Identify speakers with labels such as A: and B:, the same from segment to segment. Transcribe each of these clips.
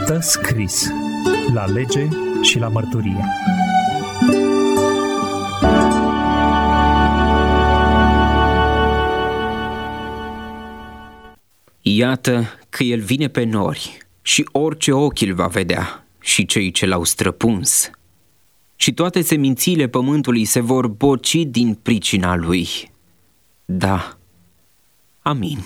A: Stă scris la lege și la mărturie.
B: Iată că el vine pe nori și orice ochi îl va vedea și cei ce l-au străpuns. Și toate semințiile pământului se vor boci din pricina lui. Da. Amin.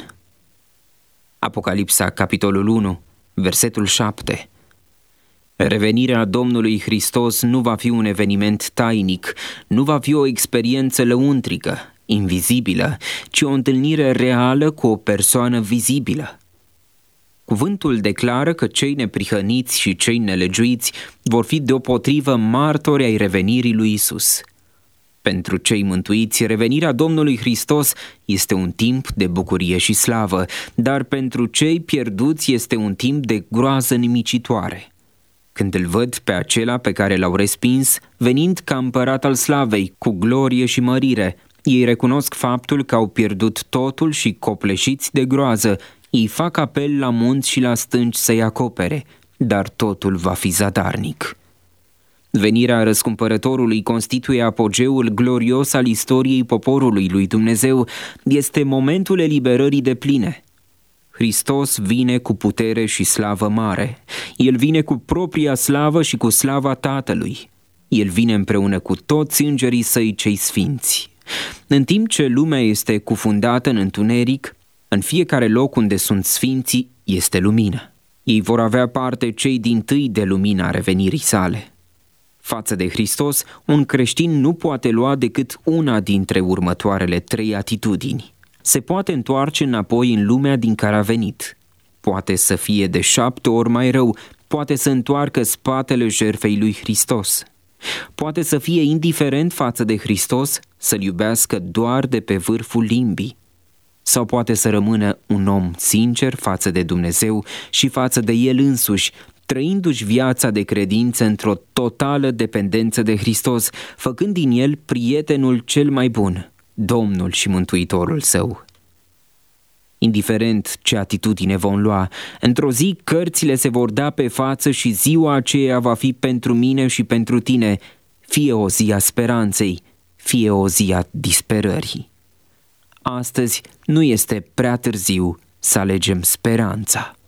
B: Apocalipsa, capitolul 1, versetul 7. Revenirea Domnului Hristos nu va fi un eveniment tainic, nu va fi o experiență lăuntrică, invizibilă, ci o întâlnire reală cu o persoană vizibilă. Cuvântul declară că cei neprihăniți și cei nelegiuiți vor fi deopotrivă martori ai revenirii lui Isus. Pentru cei mântuiți, revenirea Domnului Hristos este un timp de bucurie și slavă, dar pentru cei pierduți este un timp de groază nimicitoare. Când îl văd pe acela pe care l-au respins, venind ca împărat al slavei, cu glorie și mărire, ei recunosc faptul că au pierdut totul și, copleșiți de groază, ei fac apel la munți și la stânci să-i acopere, dar totul va fi zadarnic. Venirea răscumpărătorului constituie apogeul glorios al istoriei poporului lui Dumnezeu, este momentul eliberării depline. Hristos vine cu putere și slavă mare. El vine cu propria slavă și cu slava Tatălui. El vine împreună cu toți îngerii săi cei sfinți. În timp ce lumea este cufundată în întuneric, în fiecare loc unde sunt sfinții este lumină. Ei vor avea parte cei dintâi de lumina revenirii sale. Față de Hristos, un creștin nu poate lua decât una dintre următoarele 3 atitudini. Se poate întoarce înapoi în lumea din care a venit. Poate să fie de 7 ori mai rău, poate să întoarcă spatele jertfei lui Hristos. Poate să fie indiferent față de Hristos, să-L iubească doar de pe vârful limbii. Sau poate să rămână un om sincer față de Dumnezeu și față de El însuși, trăindu-și viața de credință într-o totală dependență de Hristos, făcând din El prietenul cel mai bun, Domnul și Mântuitorul său. Indiferent ce atitudine vom lua, într-o zi cărțile se vor da pe față și ziua aceea va fi pentru mine și pentru tine, fie o zi a speranței, fie o zi a disperării. Astăzi nu este prea târziu să alegem speranța.